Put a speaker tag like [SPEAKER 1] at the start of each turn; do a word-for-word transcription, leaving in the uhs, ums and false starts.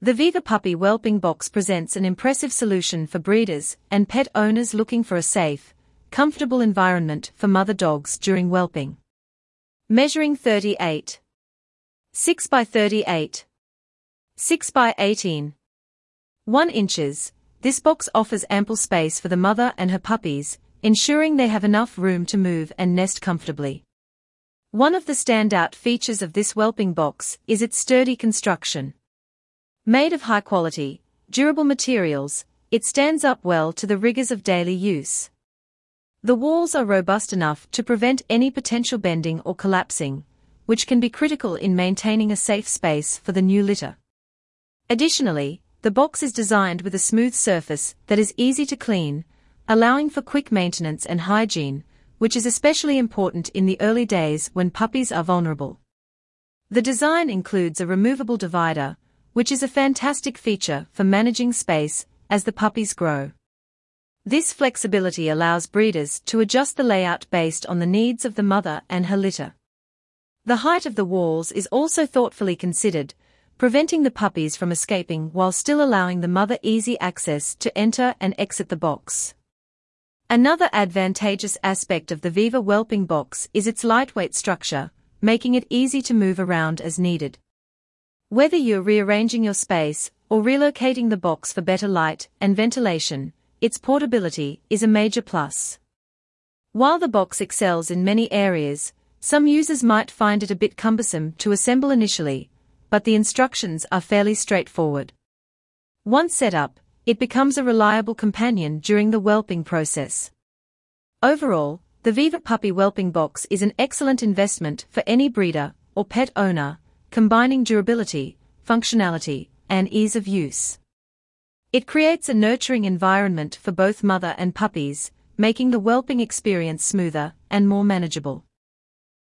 [SPEAKER 1] The Viva Puppy Whelping Box presents an impressive solution for breeders and pet owners looking for a safe, comfortable environment for mother dogs during whelping. Measuring thirty-eight. six by thirty-eight. six by eighteen. one inches, this box offers ample space for the mother and her puppies, ensuring they have enough room to move and nest comfortably. One of the standout features of this whelping box is its sturdy construction. Made of high-quality, durable materials, it stands up well to the rigors of daily use. The walls are robust enough to prevent any potential bending or collapsing, which can be critical in maintaining a safe space for the new litter. Additionally, the box is designed with a smooth surface that is easy to clean, allowing for quick maintenance and hygiene, which is especially important in the early days when puppies are vulnerable. The design includes a removable divider, which is a fantastic feature for managing space as the puppies grow. This flexibility allows breeders to adjust the layout based on the needs of the mother and her litter. The height of the walls is also thoughtfully considered, preventing the puppies from escaping while still allowing the mother easy access to enter and exit the box. Another advantageous aspect of the Viva Whelping Box is its lightweight structure, making it easy to move around as needed. Whether you're rearranging your space or relocating the box for better light and ventilation, its portability is a major plus. While the box excels in many areas, some users might find it a bit cumbersome to assemble initially, but the instructions are fairly straightforward. Once set up, it becomes a reliable companion during the whelping process. Overall, the Viva Puppy Whelping Box is an excellent investment for any breeder or pet owner, combining durability, functionality, and ease of use. It creates a nurturing environment for both mother and puppies, making the whelping experience smoother and more manageable.